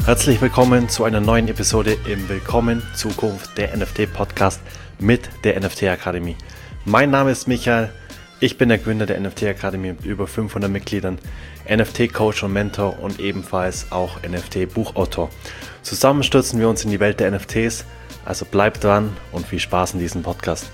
Herzlich willkommen zu einer neuen Episode im Willkommen Zukunft der NFT-Podcast mit der NFT-Akademie. Mein Name ist Michael, ich bin der Gründer der NFT-Akademie mit über 500 Mitgliedern, NFT-Coach und Mentor und ebenfalls auch NFT-Buchautor. Zusammen stürzen wir uns in die Welt der NFTs, also bleibt dran und viel Spaß in diesem Podcast.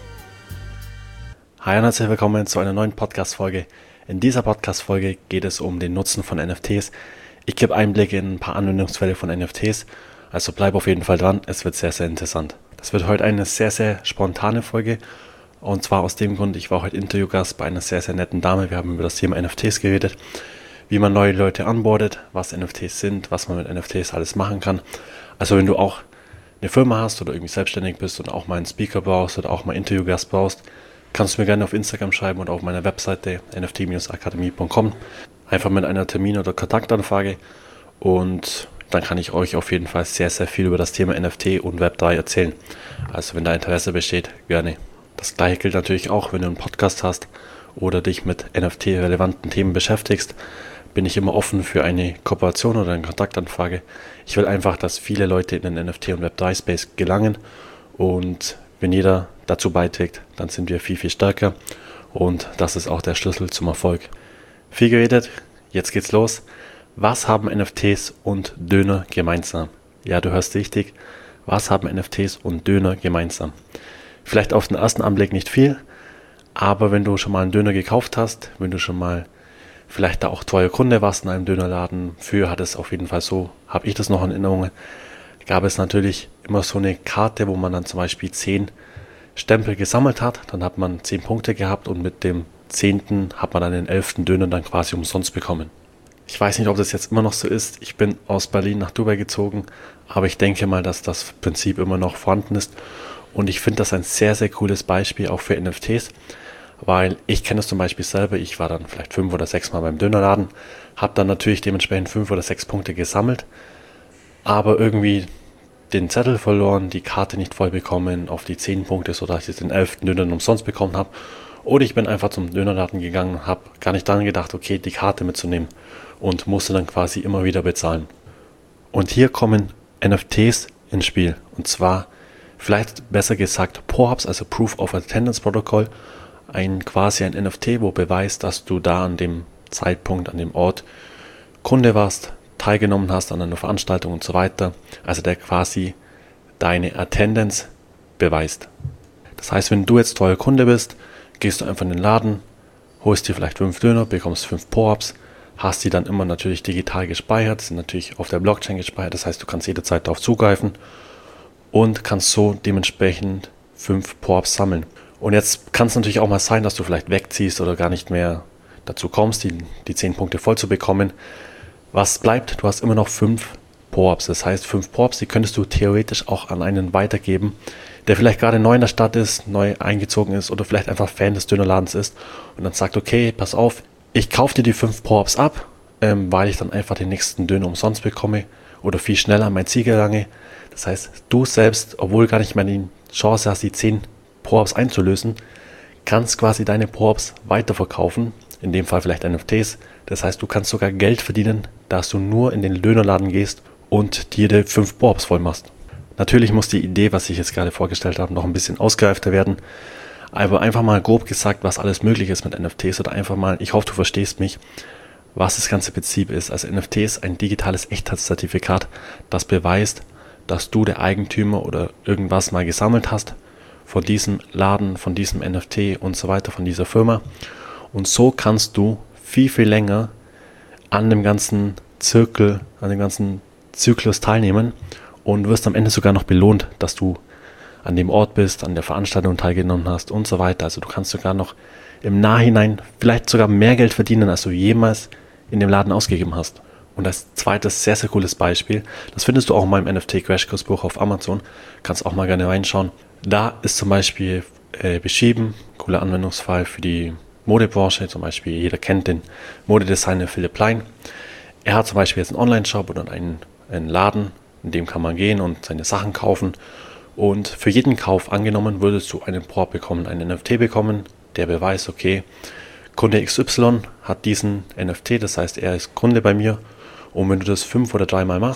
Hi und herzlich willkommen zu einer neuen Podcast-Folge. In dieser Podcast-Folge geht es um den Nutzen von NFTs. Ich gebe Einblicke in ein paar Anwendungsfälle von NFTs, also bleib auf jeden Fall dran, es wird sehr, sehr interessant. Das wird heute eine sehr, sehr spontane Folge und zwar aus dem Grund, ich war heute Interviewgast bei einer sehr, sehr netten Dame. Wir haben über das Thema NFTs geredet, wie man neue Leute onboardet, was NFTs sind, was man mit NFTs alles machen kann. Also wenn du auch eine Firma hast oder irgendwie selbstständig bist und auch mal einen Speaker brauchst oder auch mal Interviewgast brauchst, kannst du mir gerne auf Instagram schreiben oder auf meiner Webseite nft-akademie.com. Einfach mit einer Termin- oder Kontaktanfrage und dann kann ich euch auf jeden Fall sehr, sehr viel über das Thema NFT und Web3 erzählen. Also wenn da Interesse besteht, gerne. Das gleiche gilt natürlich auch, wenn du einen Podcast hast oder dich mit NFT-relevanten Themen beschäftigst, bin ich immer offen für eine Kooperation oder eine Kontaktanfrage. Ich will einfach, dass viele Leute in den NFT- und Web3-Space gelangen und wenn jeder dazu beiträgt, dann sind wir viel, viel stärker und das ist auch der Schlüssel zum Erfolg. Viel geredet, jetzt geht's los. Was haben NFTs und Döner gemeinsam? Ja, du hörst richtig. Was haben NFTs und Döner gemeinsam? Vielleicht auf den ersten Anblick nicht viel, aber wenn du schon mal einen Döner gekauft hast, wenn du schon mal vielleicht da auch treuer Kunde warst in einem Dönerladen, früher hat es auf jeden Fall so, habe ich das noch in Erinnerung, gab es natürlich immer so eine Karte, wo man dann zum Beispiel 10 Stempel gesammelt hat, dann hat man 10 Punkte gehabt und mit dem 10. hat man dann den 11. Döner dann quasi umsonst bekommen. Ich weiß nicht, ob das jetzt immer noch so ist. Ich bin aus Berlin nach Dubai gezogen, aber ich denke mal, dass das Prinzip immer noch vorhanden ist. Und ich finde das ein sehr, sehr cooles Beispiel auch für NFTs, weil ich kenne es zum Beispiel selber. Ich war dann vielleicht 5 oder 6 Mal beim Dönerladen, habe dann natürlich dementsprechend 5 oder 6 Punkte gesammelt, aber irgendwie den Zettel verloren, die Karte nicht voll bekommen auf die 10 Punkte, sodass ich den 11. Döner umsonst bekommen habe. Oder ich bin einfach zum Dönerladen gegangen und habe gar nicht daran gedacht, okay, die Karte mitzunehmen und musste dann quasi immer wieder bezahlen. Und hier kommen NFTs ins Spiel. Und zwar, vielleicht besser gesagt, POAPs, also Proof of Attendance Protocol. Quasi ein NFT, wo beweist, dass du da an dem Zeitpunkt, an dem Ort Kunde warst, teilgenommen hast an einer Veranstaltung und so weiter. Also der quasi deine Attendance beweist. Das heißt, wenn du jetzt treuer Kunde bist, gehst du einfach in den Laden, holst dir vielleicht 5 Döner, bekommst 5 POAPs, hast die dann immer natürlich digital gespeichert, sind natürlich auf der Blockchain gespeichert, das heißt, du kannst jederzeit darauf zugreifen und kannst so dementsprechend 5 POAPs sammeln. Und jetzt kann es natürlich auch mal sein, dass du vielleicht wegziehst oder gar nicht mehr dazu kommst, die 10 Punkte voll zu bekommen. Was bleibt? Du hast immer noch 5 POAPs, das heißt 5 POAPs, die könntest du theoretisch auch an einen weitergeben, der vielleicht gerade neu in der Stadt ist, neu eingezogen ist oder vielleicht einfach Fan des Dönerladens ist und dann sagt, okay, pass auf, ich kaufe dir die 5 POAPs ab, weil ich dann einfach den nächsten Döner umsonst bekomme oder viel schneller an mein Ziel gelange. Das heißt, du selbst, obwohl gar nicht mehr die Chance hast, die 10 POAPs einzulösen, kannst quasi deine POAPs weiterverkaufen, in dem Fall vielleicht NFTs. Das heißt, du kannst sogar Geld verdienen, dass du nur in den Dönerladen gehst und dir die 5 POAPs voll machst. Natürlich muss die Idee, was ich jetzt gerade vorgestellt habe, noch ein bisschen ausgereifter werden. Aber einfach mal grob gesagt, was alles möglich ist mit NFTs oder einfach mal, ich hoffe, du verstehst mich, was das ganze Prinzip ist. Also NFT ist ein digitales Echtheitszertifikat, das beweist, dass du der Eigentümer oder irgendwas mal gesammelt hast von diesem Laden, von diesem NFT und so weiter, von dieser Firma. Und so kannst du viel, viel länger an dem ganzen Zirkel, an dem ganzen Zyklus teilnehmen und wirst am Ende sogar noch belohnt, dass du an dem Ort bist, an der Veranstaltung teilgenommen hast und so weiter. Also du kannst sogar noch im Nachhinein vielleicht sogar mehr Geld verdienen, als du jemals in dem Laden ausgegeben hast. Und als zweites sehr, sehr cooles Beispiel, das findest du auch in meinem NFT-Crashkursbuch auf Amazon, kannst auch mal gerne reinschauen. Da ist zum Beispiel beschrieben, cooler Anwendungsfall für die Modebranche, zum Beispiel jeder kennt den Modedesigner Philipp Plein. Er hat zum Beispiel jetzt einen Online-Shop oder einen Laden, in dem kann man gehen und seine Sachen kaufen. Und für jeden Kauf angenommen würdest du einen POAP bekommen, einen NFT bekommen, der beweist, okay, Kunde XY hat diesen NFT, das heißt, er ist Kunde bei mir. Und wenn du das 5 oder 3 Mal machst,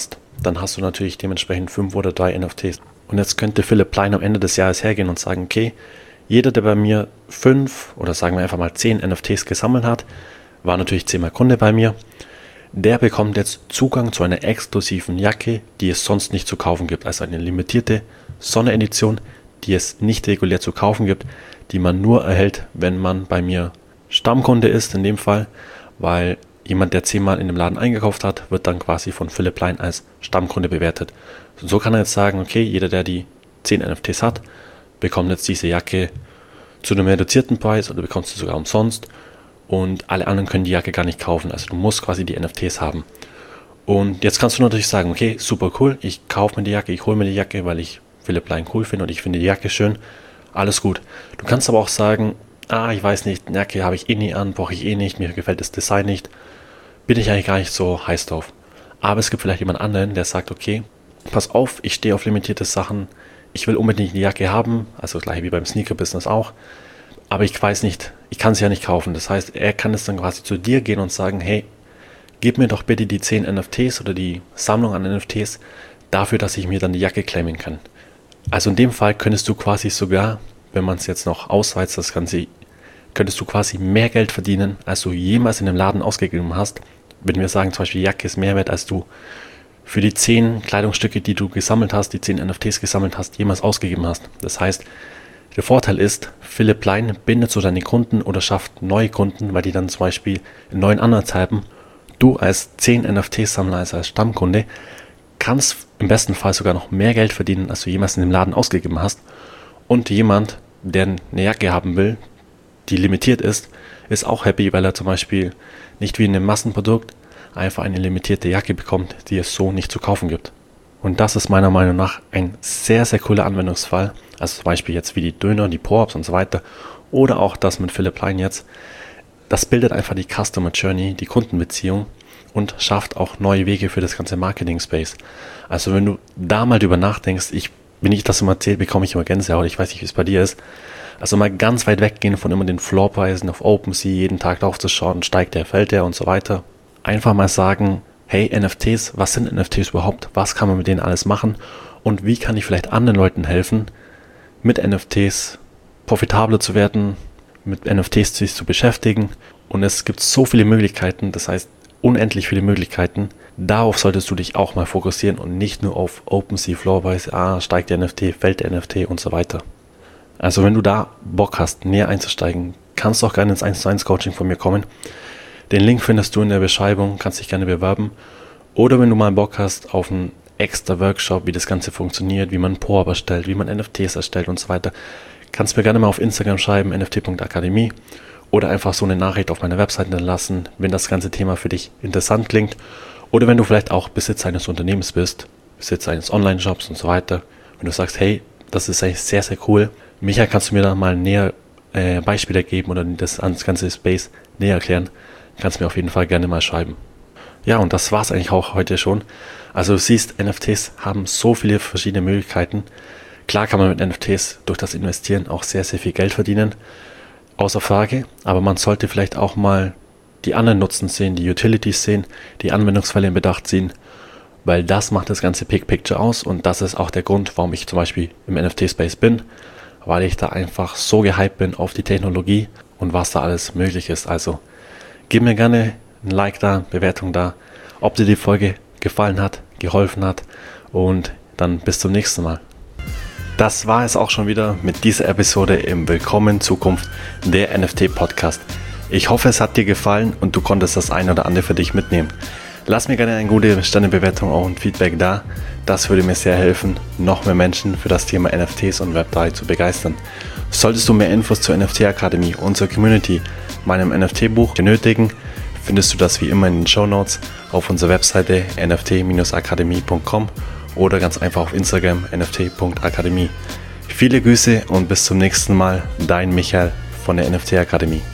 dann hast du natürlich dementsprechend 5 oder 3 NFTs. Und jetzt könnte Philipp Plein am Ende des Jahres hergehen und sagen, okay, jeder, der bei mir 5 oder sagen wir einfach mal 10 NFTs gesammelt hat, war natürlich 10-mal Kunde bei mir, der bekommt jetzt Zugang zu einer exklusiven Jacke, die es sonst nicht zu kaufen gibt. Also eine limitierte Sonderedition, die es nicht regulär zu kaufen gibt, die man nur erhält, wenn man bei mir Stammkunde ist in dem Fall, weil jemand, der 10-mal in dem Laden eingekauft hat, wird dann quasi von Philipp Plein als Stammkunde bewertet. Und so kann er jetzt sagen, okay, jeder, der die 10 NFTs hat, bekommt jetzt diese Jacke zu einem reduzierten Preis oder bekommt sie sogar umsonst und alle anderen können die Jacke gar nicht kaufen. Also du musst quasi die NFTs haben. Und jetzt kannst du natürlich sagen, okay, super cool, ich kaufe mir die Jacke, ich hole mir die Jacke, weil ich Philipp Plein cool finde und ich finde die Jacke schön. Alles gut. Du kannst aber auch sagen, ich weiß nicht, eine Jacke habe ich eh nie an, brauche ich eh nicht, mir gefällt das Design nicht, bin ich eigentlich gar nicht so heiß drauf. Aber es gibt vielleicht jemand anderen, der sagt, okay, pass auf, ich stehe auf limitierte Sachen, ich will unbedingt die Jacke haben, also gleich wie beim Sneaker-Business auch, aber ich weiß nicht, ich kann sie ja nicht kaufen. Das heißt, er kann es dann quasi zu dir gehen und sagen, hey, gib mir doch bitte die 10 NFTs oder die Sammlung an NFTs dafür, dass ich mir dann die Jacke claimen kann. Also in dem Fall könntest du quasi sogar, wenn man es jetzt noch ausweitet, das Ganze, könntest du quasi mehr Geld verdienen, als du jemals in dem Laden ausgegeben hast. Wenn wir sagen, zum Beispiel die Jacke ist mehr wert, als du für die 10 Kleidungsstücke, die du gesammelt hast, die 10 NFTs gesammelt hast, jemals ausgegeben hast. Das heißt, der Vorteil ist, Philipp Plein bindet so deine Kunden oder schafft neue Kunden, weil die dann zum Beispiel in neuen Ansatz haben. Du als 10 NFT-Sammler, also als Stammkunde, kannst im besten Fall sogar noch mehr Geld verdienen, als du jemals in dem Laden ausgegeben hast. Und jemand, der eine Jacke haben will, die limitiert ist auch happy, weil er zum Beispiel nicht wie in einem Massenprodukt einfach eine limitierte Jacke bekommt, die es so nicht zu kaufen gibt. Und das ist meiner Meinung nach ein sehr, sehr cooler Anwendungsfall. Also zum Beispiel jetzt wie die Döner, die Pro-Ups und so weiter. Oder auch das mit Philipp Plein jetzt. Das bildet einfach die Customer Journey, die Kundenbeziehung und schafft auch neue Wege für das ganze Marketing-Space. Also wenn du da mal drüber nachdenkst, wenn ich das immer erzähle, bekomme ich immer Gänsehaut. Ich weiß nicht, wie es bei dir ist. Also mal ganz weit weggehen von immer den Floorpreisen auf OpenSea, jeden Tag drauf zu schauen, steigt der, fällt der und so weiter. Einfach mal sagen, hey, NFTs, was sind NFTs überhaupt? Was kann man mit denen alles machen? Und wie kann ich vielleicht anderen Leuten helfen, mit NFTs profitabler zu werden, mit NFTs sich zu beschäftigen? Und es gibt so viele Möglichkeiten, das heißt unendlich viele Möglichkeiten. Darauf solltest du dich auch mal fokussieren und nicht nur auf OpenSea, Floorpreise, steigt der NFT, fällt der NFT und so weiter. Also wenn du da Bock hast, näher einzusteigen, kannst du auch gerne ins 1:1 Coaching von mir kommen. Den Link findest du in der Beschreibung, kannst dich gerne bewerben. Oder wenn du mal Bock hast auf einen extra Workshop, wie das Ganze funktioniert, wie man Pro-Up erstellt, wie man NFTs erstellt und so weiter, kannst du mir gerne mal auf Instagram schreiben, nft.akademie, oder einfach so eine Nachricht auf meiner Webseite hinterlassen, wenn das ganze Thema für dich interessant klingt. Oder wenn du vielleicht auch Besitzer eines Unternehmens bist, Besitzer eines Online-Shops und so weiter. Wenn du sagst, hey, das ist eigentlich sehr, sehr cool. Michael, kannst du mir da mal näher Beispiele geben oder das ganze Space näher erklären? Kannst du mir auf jeden Fall gerne mal schreiben. Ja, und das war's eigentlich auch heute schon. Also du siehst, NFTs haben so viele verschiedene Möglichkeiten. Klar kann man mit NFTs durch das Investieren auch sehr, sehr viel Geld verdienen. Außer Frage. Aber man sollte vielleicht auch mal die anderen Nutzen sehen, die Utilities sehen, die Anwendungsfälle in Betracht ziehen. Weil das macht das ganze Big Picture aus und das ist auch der Grund, warum ich zum Beispiel im NFT-Space bin. Weil ich da einfach so gehypt bin auf die Technologie und was da alles möglich ist. Also gib mir gerne ein Like da, Bewertung da, ob dir die Folge gefallen hat, geholfen hat und dann bis zum nächsten Mal. Das war es auch schon wieder mit dieser Episode im Willkommen Zukunft, der NFT-Podcast. Ich hoffe, es hat dir gefallen und du konntest das ein oder andere für dich mitnehmen. Lass mir gerne eine gute Sternebewertung und Feedback da. Das würde mir sehr helfen, noch mehr Menschen für das Thema NFTs und Web3 zu begeistern. Solltest du mehr Infos zur NFT Akademie, unserer Community, meinem NFT-Buch benötigen, findest du das wie immer in den Shownotes auf unserer Webseite nft-akademie.com oder ganz einfach auf Instagram nft.akademie. Viele Grüße und bis zum nächsten Mal, dein Michael von der NFT Akademie.